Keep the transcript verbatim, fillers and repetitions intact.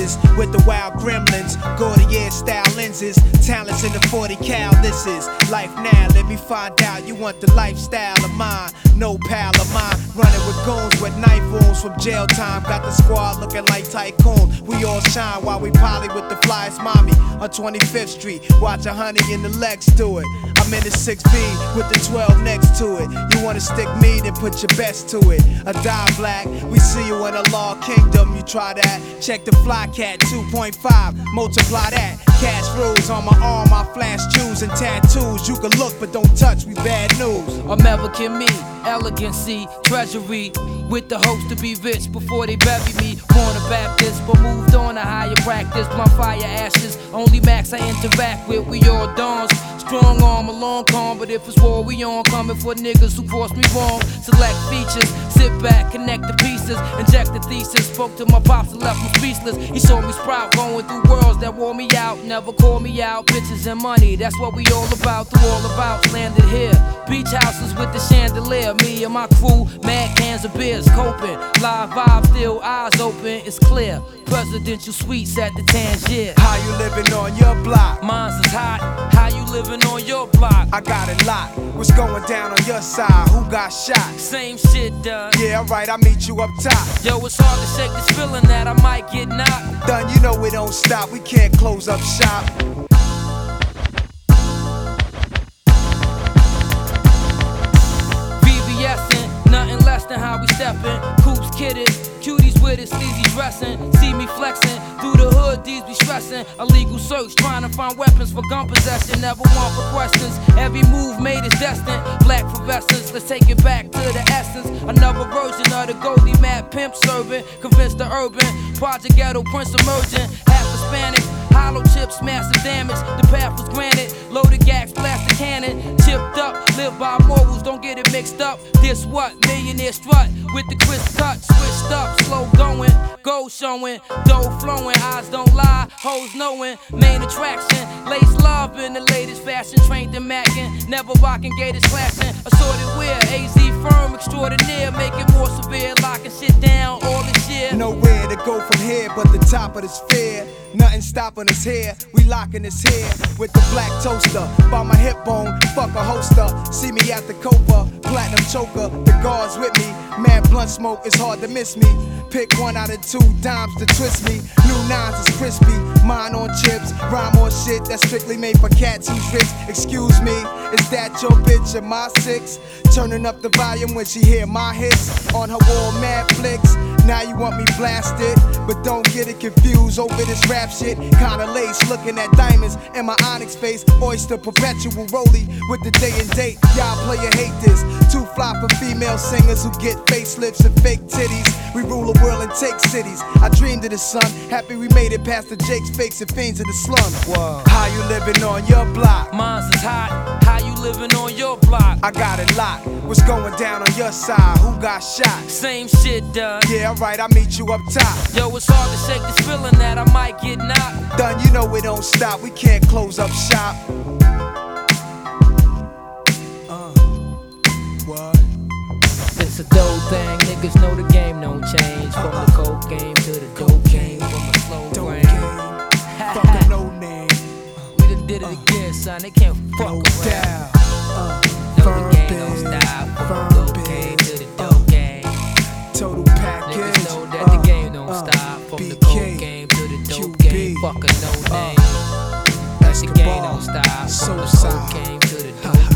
lenses with the wild gremlins, Gaudier style lenses, talents in the forty cal. This is life now, let me find out you want the lifestyle of mine. No pal of mine, running with goons with knife wounds from jail time. Got the squad looking like tycoon. We all shine while we poly with the flyest mommy on twenty-fifth street. Watch a honey in the Lex do it. I'm in the six B with the twelve next to it. You wanna stick me, then put your best to it. A die black, we see you in a law kingdom. You try that, check the fly cat two point five, multiply that. Cash rules on my arm, I flash jewels and tattoos. You can look but don't touch, we bad news. American me, elegancy, treasury, with the hopes to be rich before they bury me. Born a Baptist, but moved on to higher practice. Blunt fire ashes, only max I interact with. We all dawns, strong arm, a long calm. But if it's war, we on. Coming for niggas who cross me wrong. Select features, sit back, connect the pieces, inject the thesis. Spoke to my pops and left him speechless. He saw me sprout, going through worlds that wore me out. Never call me out, bitches and money, that's what we all about. Through all about, landed here. Beach houses with the chandelier. Me and my crew, mad cans of beers, coping. Live vibe, still eyes open, it's clear. Presidential suites at the Tangier. How you living on your block? Mine's is hot. How you living on your block? I got it locked. What's going down on your side? Who got shot? Same shit done. Yeah, alright, I'll meet you up top. Yo, it's hard to shake this feeling that I might get knocked. Done, you know we don't stop. We can't close up shop. VVSing, nothing less than how we steppin'. Coops kidded, cuties with it, sleazy dressin'. See me flexin', through the hood, these be stressin'. Illegal search, trying to find weapons for gun possession. Never want for questions, every move made is destined. Black fluorescence, let's take it back to the essence. Another version of the Goldie Mad pimp serving. Convinced the urban, Project Ghetto Prince emerging. Half Hispanic, hollow chips, massive damage. The path was granted, loaded gas, blast the cannon. Chipped up, live by morals, don't get it mixed up. This what? Millionaire strut with the crisp cut. Switched up, slow going, gold showing, dough flowing, eyes don't lie, hoes knowing. Main attraction, lace love in the latest fashion. Trained in mackin', never rockin' gators slashing. Assorted wear, A Z firm extraordinaire. Make it more severe, locking shit down all this year. Nowhere to go from here but the top of the sphere. Nothing stopping us here, we locking us here. With the black toaster, by my hip bone, fuck a holster. See me at the Copa, platinum choker, the guards with me. Mad blunt smoke, it's hard to miss me. Pick one out of two dimes to twist me. New nines is crispy, mine on chips. Rhyme on shit that's strictly made for cats who's rich. Excuse me, is that your bitch or my six? Turning up the volume when she hear my hits. On her wall, mad flicks. Now you want me blasted, but don't get it confused over this rap shit. Kinda lace, looking at diamonds in my onyx face. Oyster perpetual rollie with the day and date. Y'all player hate this. Too fly for female singers who get facelifts and fake titties. We rule the world and take cities. I dreamed of the sun, happy we made it past the Jakes, fakes, and fiends of the slum. Whoa. How you living on your block? Mine's is hot. How you living on your block? I got it locked. What's going down on your side? Who got shot? Same shit done. Yeah, alright, I'll meet you up top. Yo, it's hard to shake this feeling that I might get knocked. Done, you know we don't stop. We can't close up shop. Uh, what? It's a dope thing, niggas know the game don't change. From the coke game to the dope game, from the slow Dope brain. game, fuck a no name. We done did it again, son, they can't fuck No around. doubt. Uh, Know firm the game don't biz, stop, from firm the dope biz. game to the dope game. Total package. Niggas know that uh, the game don't uh, stop. From B the K, coke game to the dope Q B, game, fuck a no uh, name. That the game Escobar, don't stop. From the Sosa. coke game to the dope